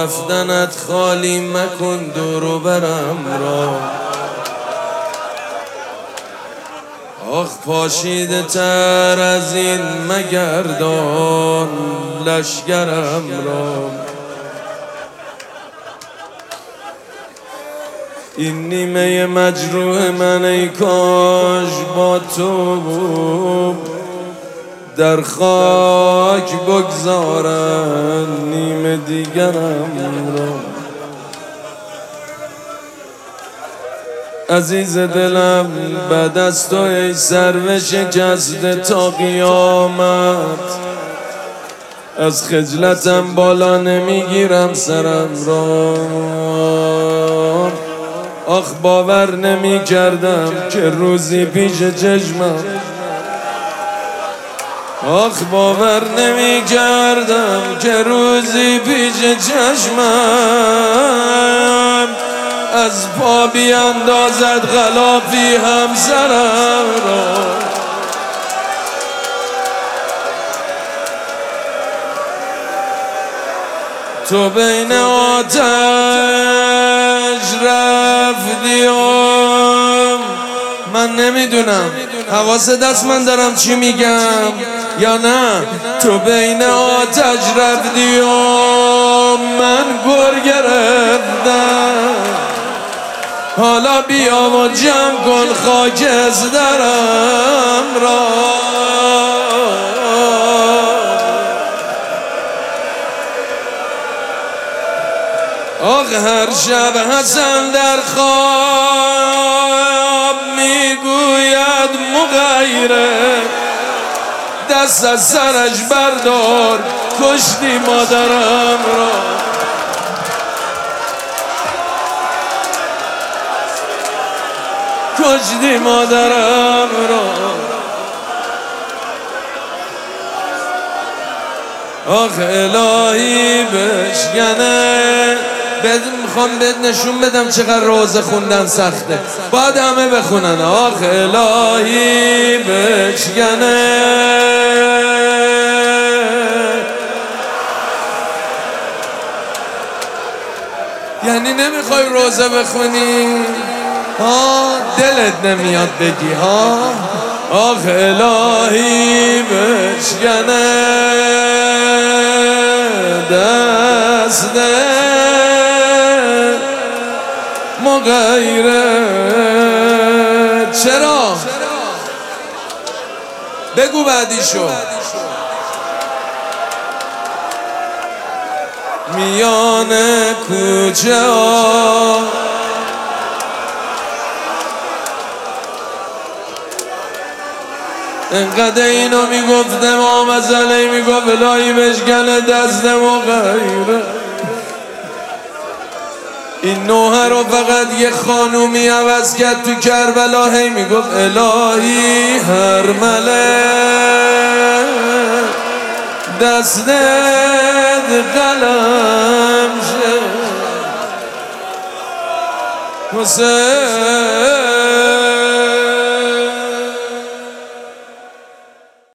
رفتنت خالی مکن دور و برم را. آخ پاشیده تر از این مگردان لشگرم را. این نیمه مجروح من ای کاش با تو در خاک بگذارن نیمه دیگرم را. عزیز دلم بعد از تو ای سرو شکسته تا قیامت از خجلتم بالا نمیگیرم سرم را. آخ باور نمی کردم که روزی پیش چشمم، آخ باور نمی کردم که روزی پیش چشمم از پا بیاندازد غلافی همسرم را. تو بین آتش رفتیم، من نمیدونم حواست دست من دارم چی میگم یا نه. تو بین آتش رفتیم من گر گرفتم، حالا بیا و جمع کن خاکسترم را. آخ هر شب حسن در خواب میگوید مغیره دست از سرش بردار کشتی مادرم را. کشتی مادرم را. آخ الهی بشکنه، میخوام بهت نشون بدم چقدر روزه خوندن سخته، باید همه بخونن. آخ الهی بشکنه، یعنی نمیخوای روزه بخونی ها، دلت نمیاد بگی ها. آخ الهی بشکنه دست مغیره. چرا؟ بگو بعدیشو. میان کوچه ها انقدر اینو میگفتم آمزله میگفت الهی بشکنه دست مغیره. این نوحه رو فقط یه خانومی عوض کرد تو کربلا، هی میگفت الهی هر مله دستت قلم شه حسین.